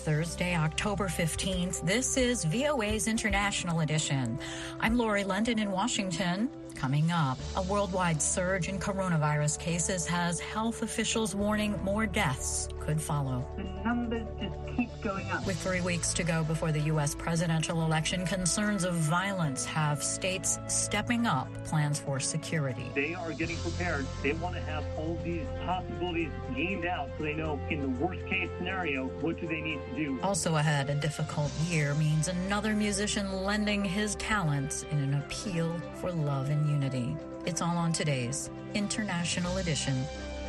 Thursday, October 15th. This is VOA's International Edition. I'm Lori London in Washington. Coming up, a worldwide surge in coronavirus cases has health officials warning more deaths could follow. The numbers just keep going up. With 3 weeks to go before the U.S. presidential election, concerns of violence have states stepping up plans for security. They are getting prepared. They want to have all these possibilities gamed out so they know in the worst case scenario, what do they need to do. Also ahead, a difficult year means another musician lending his talents in an appeal for love and unity. It's all on today's International Edition.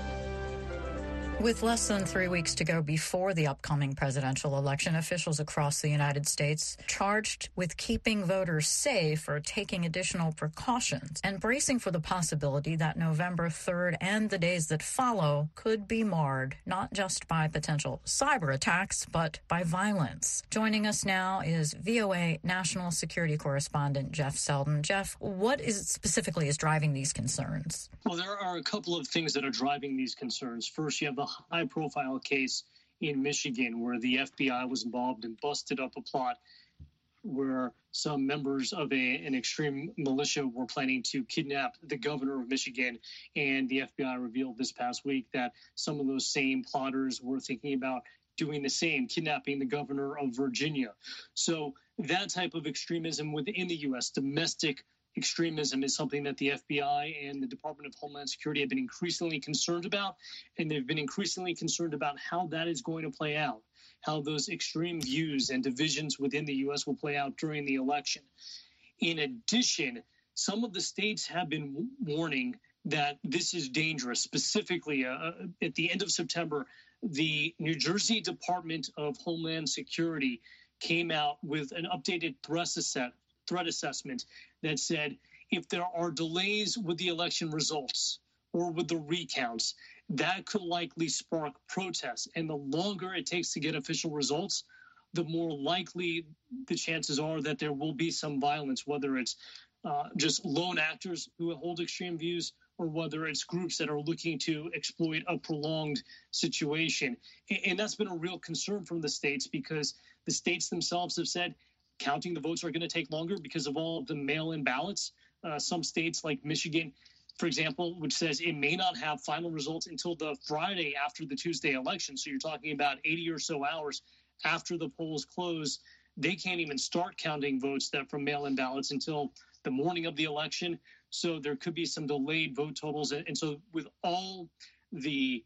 With less than 3 weeks to go before the upcoming presidential election, officials across the United States charged with keeping voters safe are taking additional precautions and bracing for the possibility that November 3rd and the days that follow could be marred not just by potential cyber attacks, but by violence. Joining us now is VOA National Security Correspondent Jeff Selden. Jeff, what specifically is driving these concerns? Well, there are a couple of things that are driving these concerns. First, you have the high-profile case in Michigan where the FBI was involved and busted up a plot where some members of an extreme militia were planning to kidnap the governor of Michigan. And the FBI revealed this past week that some of those same plotters were thinking about doing the same, kidnapping the governor of Virginia. So that type of extremism within the U.S., domestic extremism, is something that the FBI and the Department of Homeland Security have been increasingly concerned about, and they've been increasingly concerned about how that is going to play out, how those extreme views and divisions within the U.S. will play out during the election. In addition, some of the states have been warning that this is dangerous. Specifically, at the end of September, the New Jersey Department of Homeland Security came out with an updated threat assessment that said if there are delays with the election results or with the recounts, that could likely spark protests. And the longer it takes to get official results, the more likely the chances are that there will be some violence, whether it's just lone actors who hold extreme views or whether it's groups that are looking to exploit a prolonged situation. And that's been a real concern from the states because the states themselves have said counting the votes are going to take longer because of all the mail-in ballots. Some states like Michigan, for example, which says it may not have final results until the Friday after the Tuesday election. So you're talking about 80 or so hours after the polls close. They can't even start counting votes that from mail-in ballots until the morning of the election. So there could be some delayed vote totals. And so with all the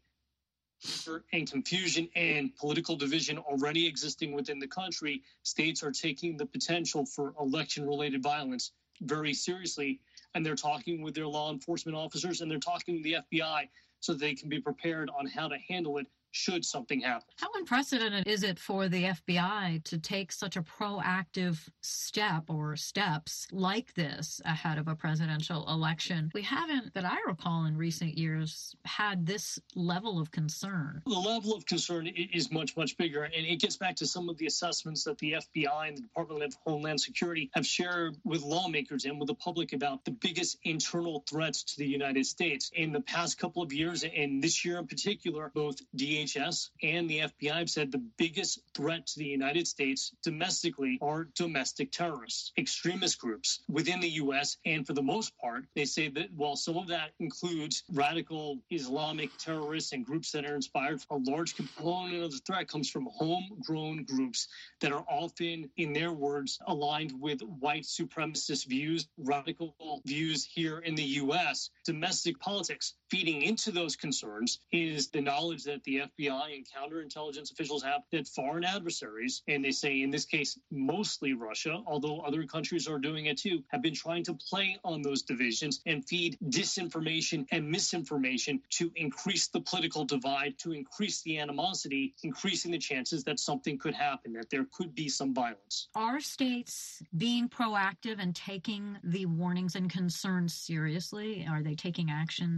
and confusion and political division already existing within the country, states are taking the potential for election-related violence very seriously, and they're talking with their law enforcement officers and they're talking with the FBI so that they can be prepared on how to handle it should something happen. How unprecedented is it for the FBI to take such a proactive step or steps like this ahead of a presidential election? We haven't, that I recall in recent years, had this level of concern. The level of concern is much, much bigger, and it gets back to some of the assessments that the FBI and the Department of Homeland Security have shared with lawmakers and with the public about the biggest internal threats to the United States. In the past couple of years, and this year in particular, both DHS and the FBI have said the biggest threat to the United States domestically are domestic terrorists, extremist groups within the U.S. And for the most part, they say that while some of that includes radical Islamic terrorists and groups that are inspired, a large component of the threat comes from homegrown groups that are often, in their words, aligned with white supremacist views, radical views here in the U.S. Domestic politics. Feeding into those concerns is the knowledge that the FBI and counterintelligence officials have that foreign adversaries, and they say in this case mostly Russia, although other countries are doing it too, have been trying to play on those divisions and feed disinformation and misinformation to increase the political divide, to increase the animosity, increasing the chances that something could happen, that there could be some violence. Are states being proactive and taking the warnings and concerns seriously? Are they taking actions to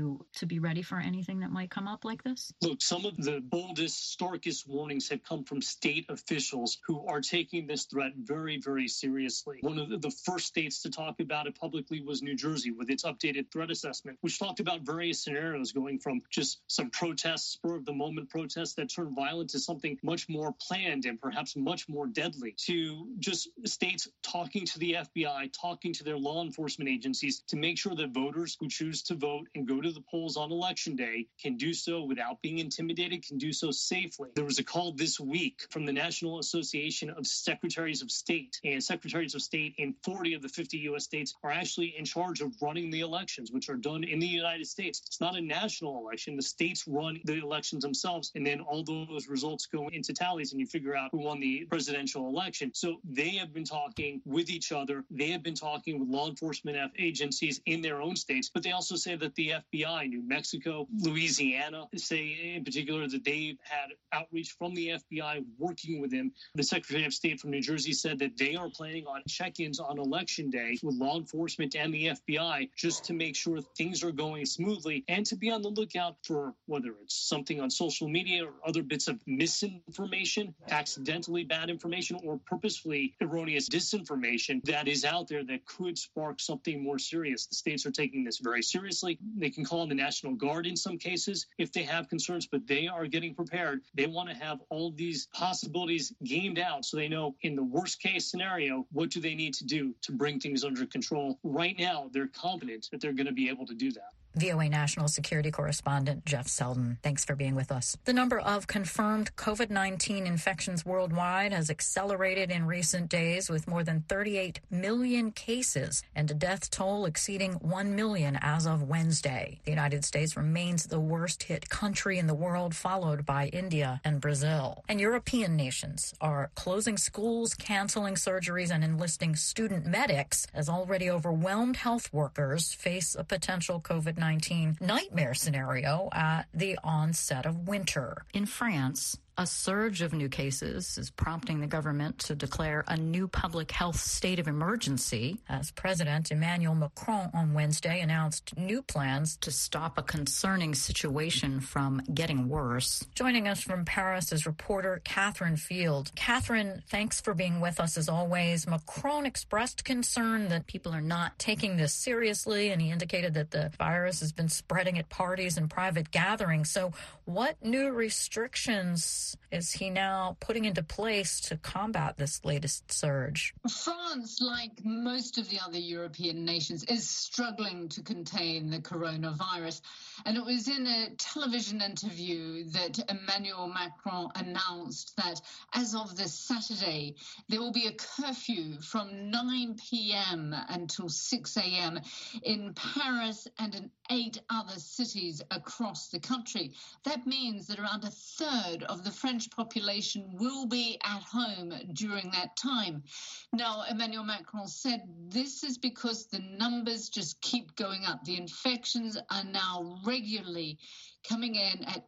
to be ready for anything that might come up like this? Look, some of the boldest, starkest warnings have come from state officials who are taking this threat very, very seriously. One of the first states to talk about it publicly was New Jersey with its updated threat assessment, which talked about various scenarios going from just some protests, spur-of-the-moment protests that turned violent to something much more planned and perhaps much more deadly, to just states talking to the FBI, talking to their law enforcement agencies to make sure that voters who choose to vote and go to the polls on Election Day can do so without being intimidated, can do so safely. There was a call this week from the National Association of Secretaries of State, and secretaries of state in 40 of the 50 U.S. states are actually in charge of running the elections, which are done in the United States. It's not a national election. The states run the elections themselves, and then all those results go into tallies, and you figure out who won the presidential election. So they have been talking with each other. They have been talking with law enforcement agencies in their own states, but they also say that the FBI, New Mexico, Louisiana, say in particular that they've had outreach from the FBI working with them. The Secretary of State from New Jersey said that they are planning on check-ins on Election Day with law enforcement and the FBI just to make sure things are going smoothly and to be on the lookout for whether it's something on social media or other bits of misinformation, accidentally bad information, or purposefully erroneous disinformation that is out there that could spark something more serious. The states are taking this very seriously. They can call on the National Guard in some cases if they have concerns, but they are getting prepared. They want to have all these possibilities gamed out so they know in the worst case scenario, what do they need to do to bring things under control. Right now, they're confident that they're going to be able to do that. VOA National Security Correspondent Jeff Selden, thanks for being with us. The number of confirmed COVID-19 infections worldwide has accelerated in recent days with more than 38 million cases and a death toll exceeding 1 million as of Wednesday. The United States remains the worst hit country in the world, followed by India and Brazil. And European nations are closing schools, canceling surgeries, and enlisting student medics as already overwhelmed health workers face a potential COVID-19 nightmare scenario at the onset of winter. In France, a surge of new cases is prompting the government to declare a new public health state of emergency as President Emmanuel Macron on Wednesday announced new plans to stop a concerning situation from getting worse. Joining us from Paris is reporter Catherine Field. Catherine, thanks for being with us as always. Macron expressed concern that people are not taking this seriously, and he indicated that the virus has been spreading at parties and private gatherings. So what new restrictions is he now putting into place to combat this latest surge? France, like most of the other European nations, is struggling to contain the coronavirus. And it was in a television interview that Emmanuel Macron announced that as of this Saturday, there will be a curfew from 9 p.m. until 6 a.m. in Paris and in 8 other cities across the country. That means that around a third of the French population will be at home during that time. Now, Emmanuel Macron said this is because the numbers just keep going up. The infections are now regularly coming in at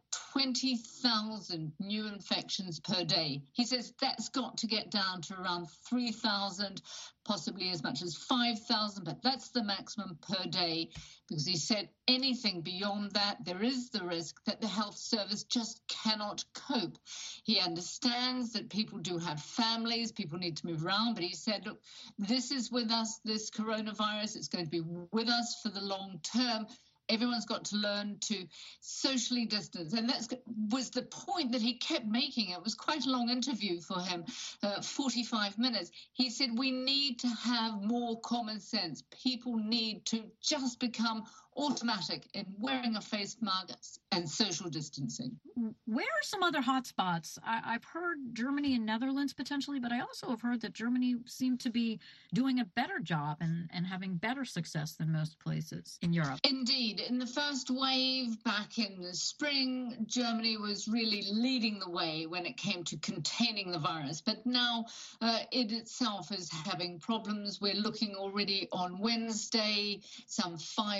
20,000 new infections per day. He says that's got to get down to around 3,000, possibly as much as 5,000, but that's the maximum per day, because he said anything beyond that, there is the risk that the health service just cannot cope. He understands that people do have families, people need to move around, but he said, look, this is with us, this coronavirus, it's going to be with us for the long term. Everyone's got to learn to socially distance. And that was the point that he kept making. It was quite a long interview for him, 45 minutes. He said, we need to have more common sense. People need to just become automatic in wearing a face mask and social distancing. Where are some other hotspots? I've heard Germany and Netherlands potentially, but I also have heard that Germany seemed to be doing a better job and having better success than most places in Europe. Indeed. In the first wave back in the spring, Germany was really leading the way when it came to containing the virus. But now it itself is having problems. We're looking already on Wednesday, some 5,000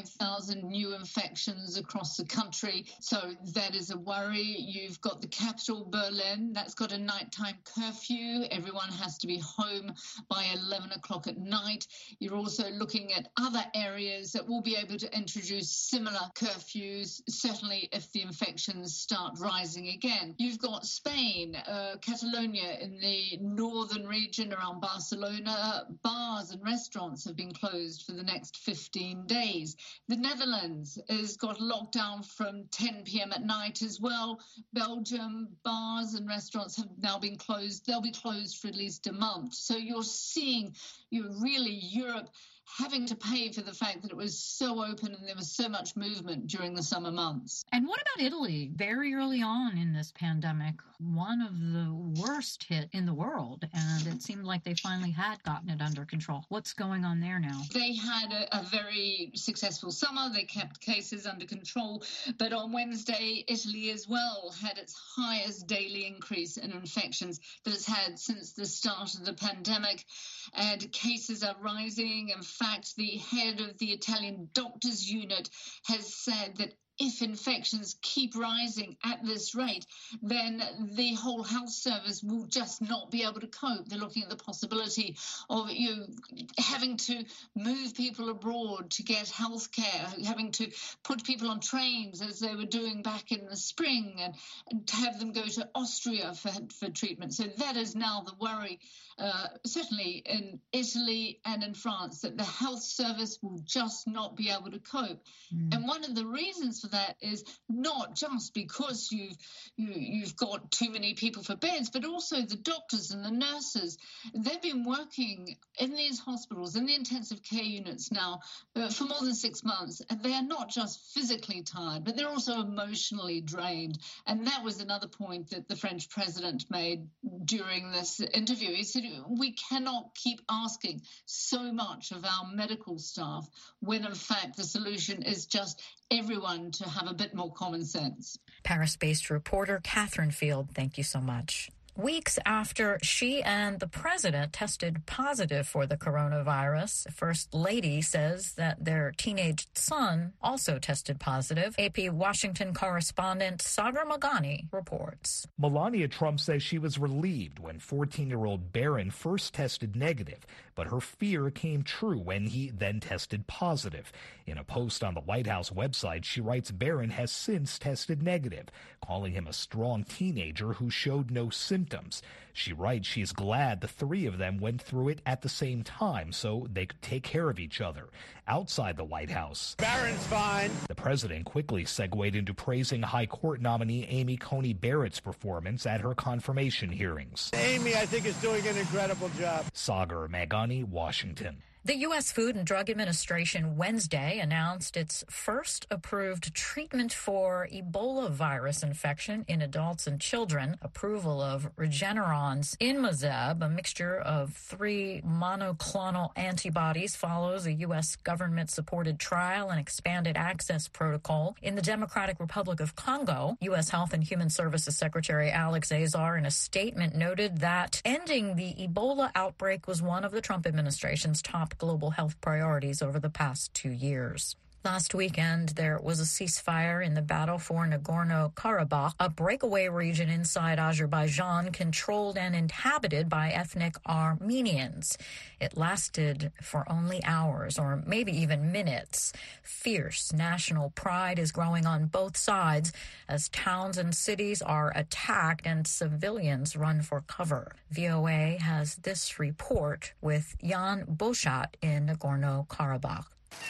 1,000 new infections across the country. So that is a worry. You've got the capital, Berlin, that's got a nighttime curfew. Everyone has to be home by 11 o'clock at night. You're also looking at other areas that will be able to introduce similar curfews, certainly if the infections start rising again. You've got Spain, Catalonia in the northern region around Barcelona. Bars and restaurants have been closed for the next 15 days. The Netherlands has got lockdown from 10 p.m. at night as well. Belgium, bars and restaurants have now been closed. They'll be closed for at least a month. So you're seeing really Europe having to pay for the fact that it was so open and there was so much movement during the summer months. And what about Italy? Very early on in this pandemic, one of the worst hit in the world, and it seemed like they finally had gotten it under control. What's going on there now? They had a very successful summer. They kept cases under control. But on Wednesday, Italy as well had its highest daily increase in infections that it's had since the start of the pandemic. And cases are rising. In fact, the head of the Italian doctors unit has said that if infections keep rising at this rate, then the whole health service will just not be able to cope. They're looking at the possibility of having to move people abroad to get health care, having to put people on trains as they were doing back in the spring and to have them go to Austria for treatment. So that is now the worry, certainly in Italy and in France, that the health service will just not be able to cope. And one of the reasons for that is not just because you've got too many people for beds, but also the doctors and the nurses. They've been working in these hospitals, in the intensive care units now for more than 6 months, and they are not just physically tired, but they're also emotionally drained. And that was another point that the French president made during this interview. He said, we cannot keep asking so much of our medical staff when, in fact, the solution is just everyone to have a bit more common sense. Paris-based reporter Catherine Field, thank you so much. Weeks after she and the president tested positive for the coronavirus, First Lady says that their teenage son also tested positive. AP Washington correspondent Sagar Meghani reports. Melania Trump says she was relieved when 14-year-old Barron first tested negative, but her fear came true when he then tested positive. In a post on the White House website, she writes Barron has since tested negative, calling him a strong teenager who showed no symptoms. She writes she's glad the three of them went through it at the same time so they could take care of each other. Outside the White House, Barron's fine. The president quickly segued into praising High Court nominee Amy Coney Barrett's performance at her confirmation hearings. Amy, I think, is doing an incredible job. Sagar Meghani, Washington. The U.S. Food and Drug Administration Wednesday announced its first approved treatment for Ebola virus infection in adults and children. Approval of Regeneron's Inmazeb, a mixture of 3 monoclonal antibodies, follows a U.S. government-supported trial and expanded access protocol. In the Democratic Republic of Congo, U.S. Health and Human Services Secretary Alex Azar, in a statement, noted that ending the Ebola outbreak was one of the Trump administration's top global health priorities over the past 2 years. Last weekend, there was a ceasefire in the battle for Nagorno-Karabakh, a breakaway region inside Azerbaijan controlled and inhabited by ethnic Armenians. It lasted for only hours or maybe even minutes. Fierce national pride is growing on both sides as towns and cities are attacked and civilians run for cover. VOA has this report with Jan Boshat in Nagorno-Karabakh.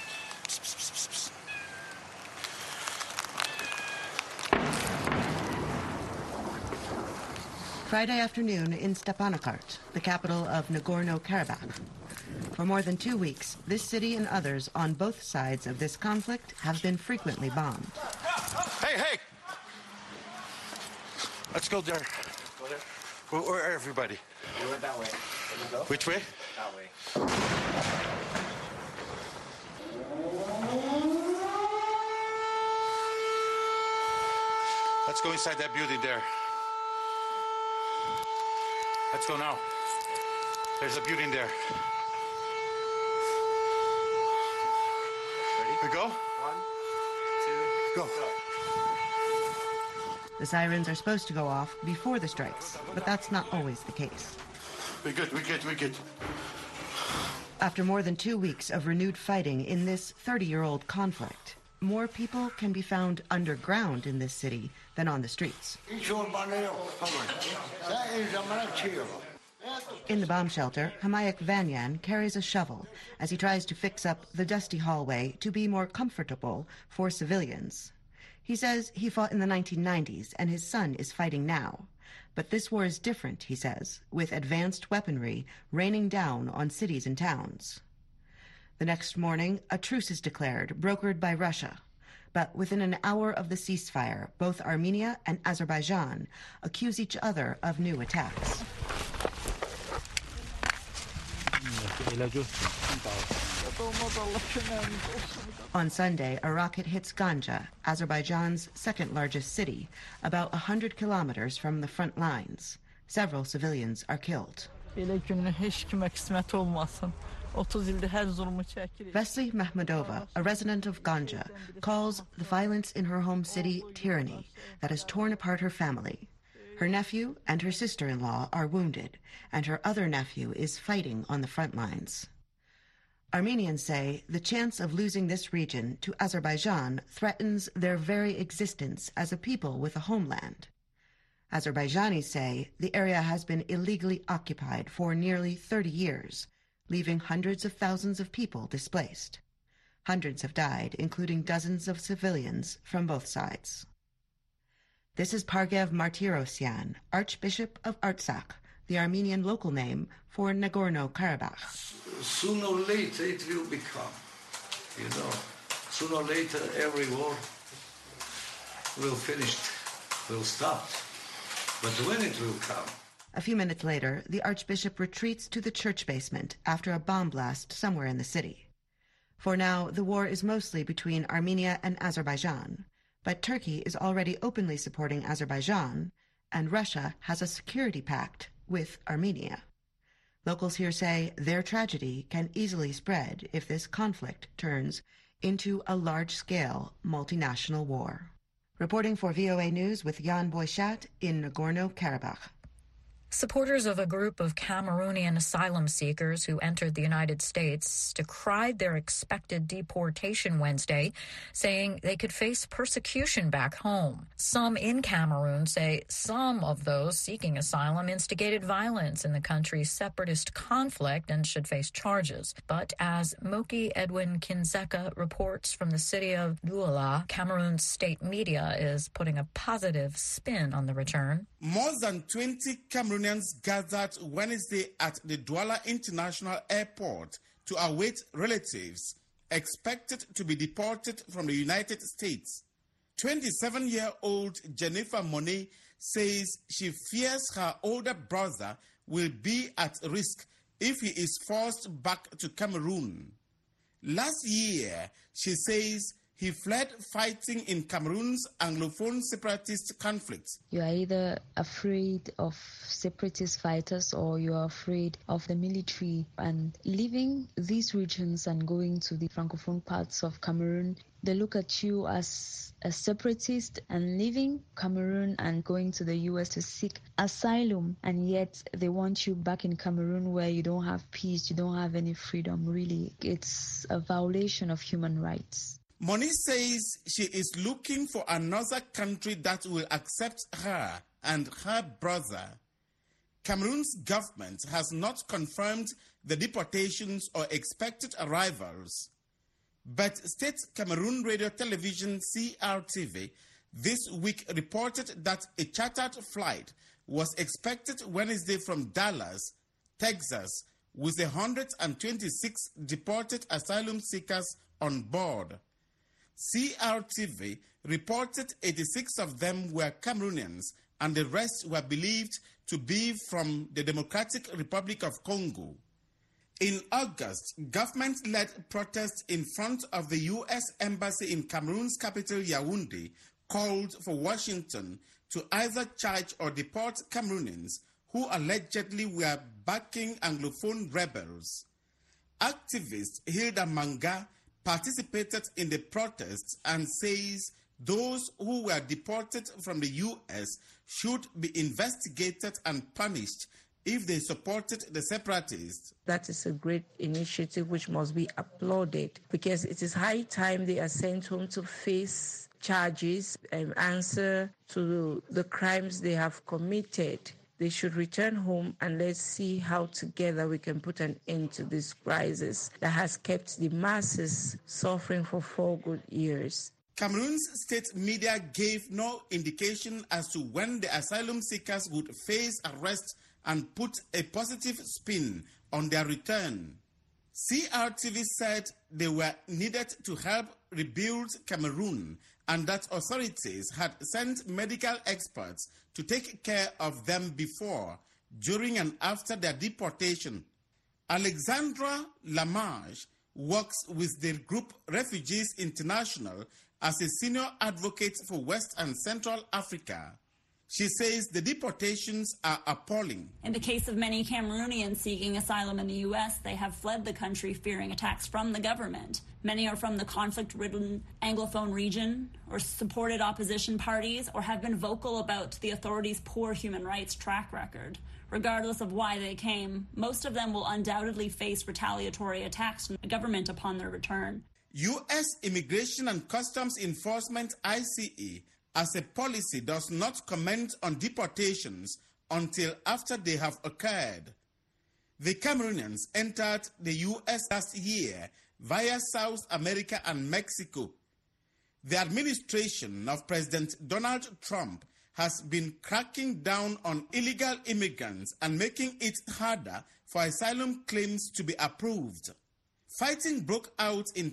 Friday afternoon in Stepanakert, the capital of Nagorno-Karabakh. For more than 2 weeks, this city and others on both sides of this conflict have been frequently bombed. Hey! Let's go there. Go there? Where are everybody? We went that way. Can we go? Which way? That way. Let's go inside that building there. Let's go now. There's a building there. Ready? We go? 1, Go. The sirens are supposed to go off before the strikes, but that's not always the case. We're good. After more than 2 weeks of renewed fighting in this 30-year-old conflict, more people can be found underground in this city than on the streets. In the bomb shelter, Hamayak Vanyan carries a shovel as he tries to fix up the dusty hallway to be more comfortable for civilians. He says he fought in the 1990s and his son is fighting now. But this war is different, he says, with advanced weaponry raining down on cities and towns. The next morning, a truce is declared, brokered by Russia. But within an hour of the ceasefire, both Armenia and Azerbaijan accuse each other of new attacks. On Sunday, a rocket hits Ganja, Azerbaijan's second-largest city, about 100 kilometers from the front lines. Several civilians are killed. Vesli Mahmudova, a resident of Ganja, calls the violence in her home city tyranny that has torn apart her family. Her nephew and her sister-in-law are wounded, and her other nephew is fighting on the front lines. Armenians say the chance of losing this region to Azerbaijan threatens their very existence as a people with a homeland. Azerbaijanis say the area has been illegally occupied for nearly 30 years, leaving hundreds of thousands of people displaced. Hundreds have died, including dozens of civilians from both sides. This is Pargev Martirosyan, Archbishop of Artsakh, the Armenian local name for Nagorno-Karabakh. Sooner or later it will become, sooner or later every war will finish, will stop. But when it will come? A few minutes later, the Archbishop retreats to the church basement after a bomb blast somewhere in the city. For now, the war is mostly between Armenia and Azerbaijan, but Turkey is already openly supporting Azerbaijan, and Russia has a security pact with Armenia. Locals here say their tragedy can easily spread if this conflict turns into a large-scale multinational war. Reporting for VOA News with Jan Boychat in Nagorno-Karabakh. Supporters of a group of Cameroonian asylum seekers who entered the United States decried their expected deportation Wednesday, saying they could face persecution back home. Some in Cameroon say some of those seeking asylum instigated violence in the country's separatist conflict and should face charges. But as Moki Edwin Kinzeka reports from the city of Douala, Cameroon's state media is putting a positive spin on the return. More than 20 Cameroonians gathered Wednesday at the Douala International Airport to await relatives expected to be deported from the United States. 27-year-old Jennifer Monet says she fears her older brother will be at risk if he is forced back to Cameroon. Last year, she says, he fled fighting in Cameroon's Anglophone separatist conflict. You are either afraid of separatist fighters or you are afraid of the military. And leaving these regions and going to the Francophone parts of Cameroon, they look at you as a separatist, and leaving Cameroon and going to the U.S. to seek asylum, and yet they want you back in Cameroon where you don't have peace, you don't have any freedom. Really, it's a violation of human rights. Moni says she is looking for another country that will accept her and her brother. Cameroon's government has not confirmed the deportations or expected arrivals. But State Cameroon Radio Television CRTV this week reported that a chartered flight was expected Wednesday from Dallas, Texas, with 126 deported asylum seekers on board. CRTV reported 86 of them were Cameroonians and the rest were believed to be from the Democratic Republic of Congo. In August, government-led protests in front of the U.S. Embassy in Cameroon's capital Yaoundé called for Washington to either charge or deport Cameroonians who allegedly were backing Anglophone rebels. Activist Hilda Manga participated in the protests and says those who were deported from the U.S. should be investigated and punished if they supported the separatists. That is a great initiative which must be applauded, because it is high time they are sent home to face charges and answer to the crimes they have committed. They should return home, and let's see how together we can put an end to this crisis that has kept the masses suffering for 4 good years. Cameroon's state media gave no indication as to when the asylum seekers would face arrest and put a positive spin on their return. CRTV said they were needed to help rebuild Cameroon and that authorities had sent medical experts to take care of them before, during and after their deportation. Alexandra Lamarche works with the group Refugees International as a senior advocate for West and Central Africa. She says the deportations are appalling. In the case of many Cameroonians seeking asylum in the U.S., they have fled the country fearing attacks from the government. Many are from the conflict-ridden Anglophone region or supported opposition parties or have been vocal about the authorities' poor human rights track record. Regardless of why they came, most of them will undoubtedly face retaliatory attacks from the government upon their return. U.S. Immigration and Customs Enforcement, ICE, as a policy does not comment on deportations until after they have occurred. The Cameroonians entered the U.S. last year via South America and Mexico. The administration of President Donald Trump has been cracking down on illegal immigrants and making it harder for asylum claims to be approved. Fighting broke out in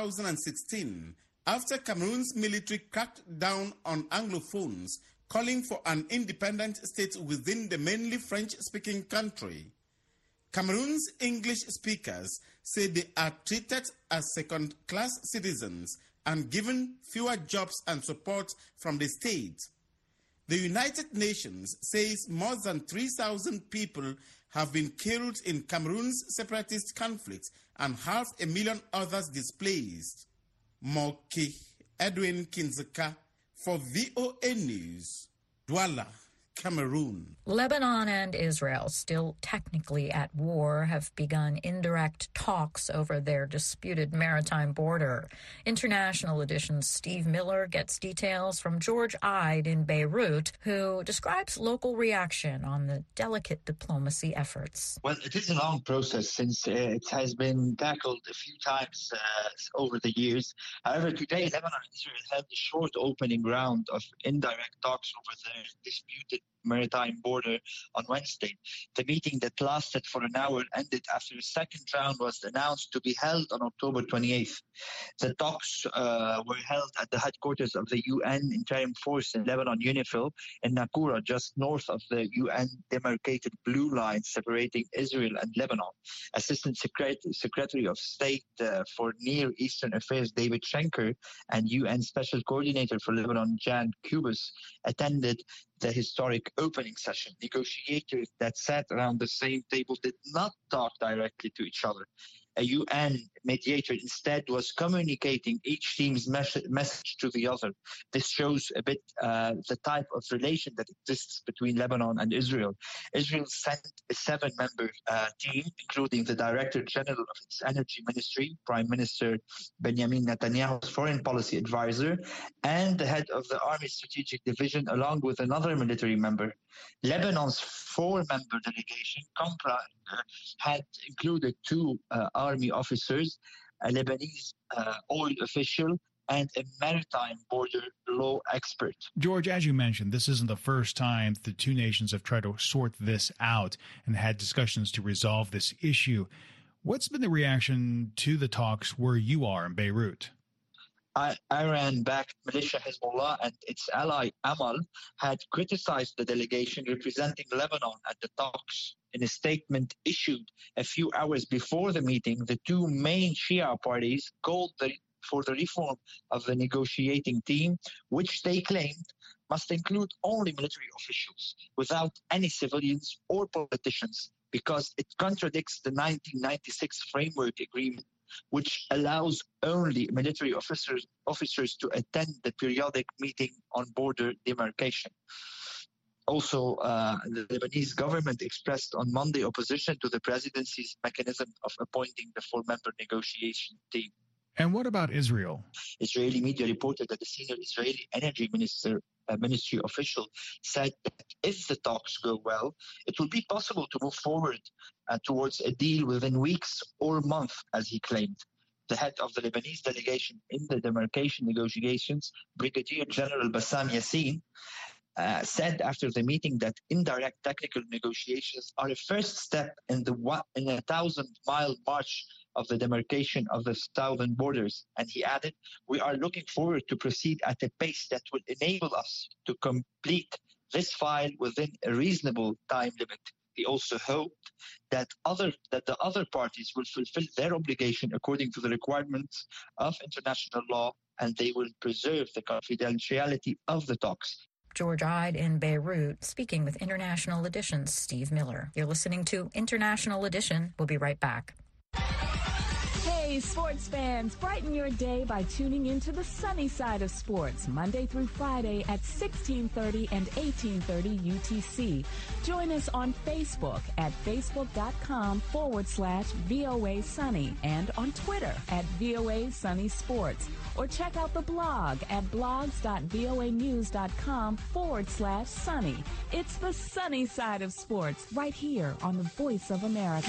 2016 after Cameroon's military cracked down on Anglophones, calling for an independent state within the mainly French-speaking country. Cameroon's English speakers say they are treated as second-class citizens and given fewer jobs and support from the state. The United Nations says more than 3,000 people have been killed in Cameroon's separatist conflict and 500,000 others displaced. Moki Edwin Kinzeka for VOA News, Douala, Cameroon. Lebanon and Israel, still technically at war, have begun indirect talks over their disputed maritime border. International Edition's Steve Miller gets details from George Ide in Beirut, who describes local reaction on the delicate diplomacy efforts. Well, it is a long process since it has been tackled a few times over the years. However, today Lebanon and Israel held a short opening round of indirect talks over their disputed maritime border on Wednesday. The meeting that lasted for an hour ended after a second round was announced to be held on October 28th. The talks were held at the headquarters of the UN Interim Force in Lebanon, UNIFIL, in Nakura, just north of the UN demarcated blue line separating Israel and Lebanon. Assistant Secretary of State for Near Eastern Affairs David Schenker and UN Special Coordinator for Lebanon Jan Kubis attended the historic opening session. Negotiators that sat around the same table did not talk directly to each other. A UN mediator instead was communicating each team's message to the other. This shows a bit the type of relation that exists between Lebanon and Israel. Israel sent a 7-member team, including the Director General of its Energy Ministry, Prime Minister Benjamin Netanyahu's foreign policy advisor, and the head of the Army Strategic Division, along with another military member. Lebanon's 4-member delegation, had included 2 army officers, a Lebanese oil official, and a maritime border law expert. George, as you mentioned, this isn't the first time the two nations have tried to sort this out and had discussions to resolve this issue. What's been the reaction to the talks where you are in Beirut? Iran-backed militia Hezbollah and its ally Amal had criticized the delegation representing Lebanon at the talks. In a statement issued a few hours before the meeting, the two main Shia parties called for the reform of the negotiating team, which they claimed must include only military officials without any civilians or politicians, because it contradicts the 1996 framework agreement which allows only military officers to attend the periodic meeting on border demarcation. Also, the Lebanese government expressed on Monday opposition to the presidency's mechanism of appointing the four-member negotiation team. And what about Israel? Israeli media reported that the senior Israeli energy ministry official said that if the talks go well, it will be possible to move forward towards a deal within weeks or months, as he claimed. The head of the Lebanese delegation in the demarcation negotiations, Brigadier General Bassam Yassin, said after the meeting that indirect technical negotiations are a first step in a 1,000-mile march of the demarcation of the southern borders. And he added, "We are looking forward to proceed at a pace that will enable us to complete this file within a reasonable time limit." He also hoped that the other parties will fulfill their obligation according to the requirements of international law, and they will preserve the confidentiality of the talks. George Ide in Beirut, speaking with International Edition's Steve Miller. You're listening to International Edition. We'll be right back. Hey, sports fans, brighten your day by tuning into the sunny side of sports, Monday through Friday at 1630 and 1830 UTC. Join us on Facebook at facebook.com/VOA Sunny and on Twitter at VOA Sunny Sports. Or check out the blog at blogs.voanews.com/sunny. It's the sunny side of sports right here on the Voice of America.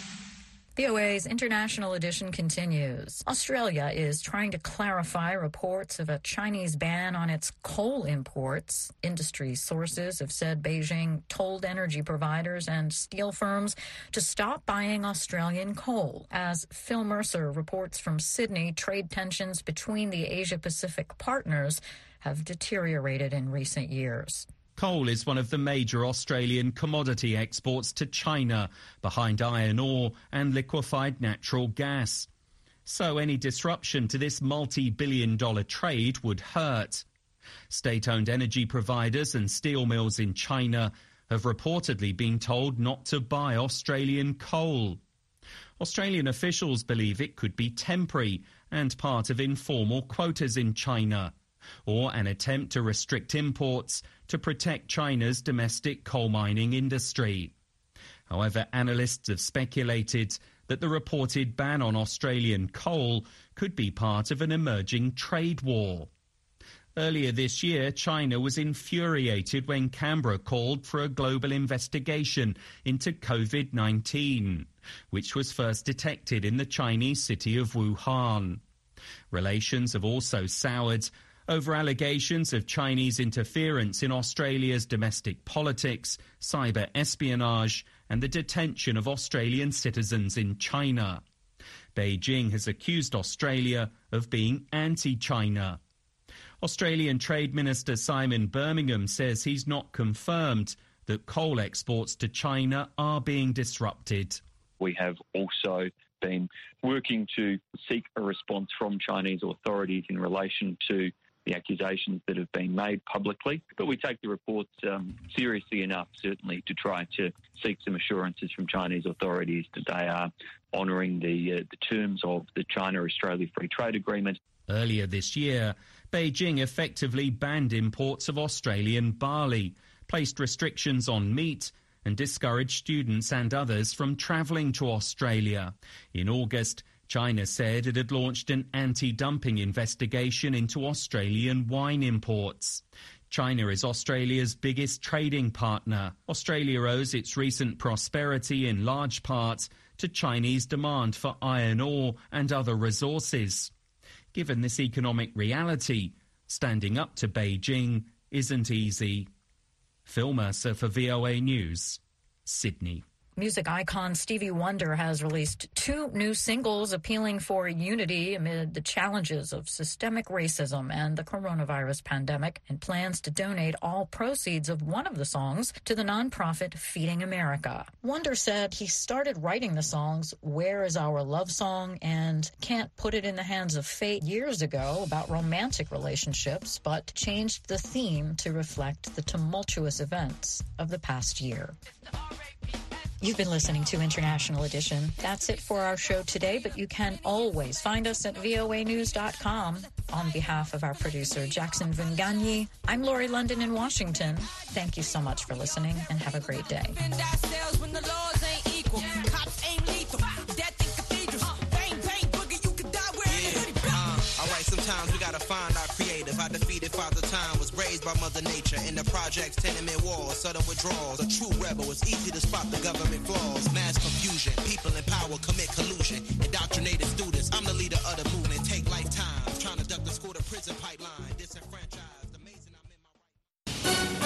VOA's International Edition continues. Australia is trying to clarify reports of a Chinese ban on its coal imports. Industry sources have said Beijing told energy providers and steel firms to stop buying Australian coal. As Phil Mercer reports from Sydney, trade tensions between the Asia-Pacific partners have deteriorated in recent years. Coal is one of the major Australian commodity exports to China, behind iron ore and liquefied natural gas. So any disruption to this multi-billion-dollar trade would hurt. State-owned energy providers and steel mills in China have reportedly been told not to buy Australian coal. Australian officials believe it could be temporary and part of informal quotas in China, or an attempt to restrict imports to protect China's domestic coal mining industry. However, analysts have speculated that the reported ban on Australian coal could be part of an emerging trade war. Earlier this year, China was infuriated when Canberra called for a global investigation into COVID-19, which was first detected in the Chinese city of Wuhan. Relations have also soured over allegations of Chinese interference in Australia's domestic politics, cyber espionage, and the detention of Australian citizens in China. Beijing has accused Australia of being anti-China. Australian Trade Minister Simon Birmingham says he's not confirmed that coal exports to China are being disrupted. We have also been working to seek a response from Chinese authorities in relation to the accusations that have been made publicly. But we take the reports seriously enough, certainly, to try to seek some assurances from Chinese authorities that they are honouring the terms of the China-Australia Free Trade Agreement. Earlier this year, Beijing effectively banned imports of Australian barley, placed restrictions on meat, and discouraged students and others from travelling to Australia. In August, China said it had launched an anti-dumping investigation into Australian wine imports. China is Australia's biggest trading partner. Australia owes its recent prosperity in large part to Chinese demand for iron ore and other resources. Given this economic reality, standing up to Beijing isn't easy. Phil Mercer for VOA News, Sydney. Music icon Stevie Wonder has released 2 new singles appealing for unity amid the challenges of systemic racism and the coronavirus pandemic, and plans to donate all proceeds of one of the songs to the nonprofit Feeding America. Wonder said he started writing the songs Where Is Our Love Song and Can't Put It in the Hands of Fate years ago about romantic relationships, but changed the theme to reflect the tumultuous events of the past year. You've been listening to International Edition. That's it for our show today, but you can always find us at voanews.com. On behalf of our producer, Jackson Vunganyi, I'm Lori London in Washington. Thank you so much for listening, and have a great day. Sometimes we gotta find our creative. Our defeated father time was raised by Mother Nature. In the projects, tenement walls, sudden withdrawals. A true rebel, it's easy to spot the government flaws. Mass confusion, people in power commit collusion. Indoctrinated students, I'm the leader of the movement. Take lifetimes, trying to duck the school to prison pipeline.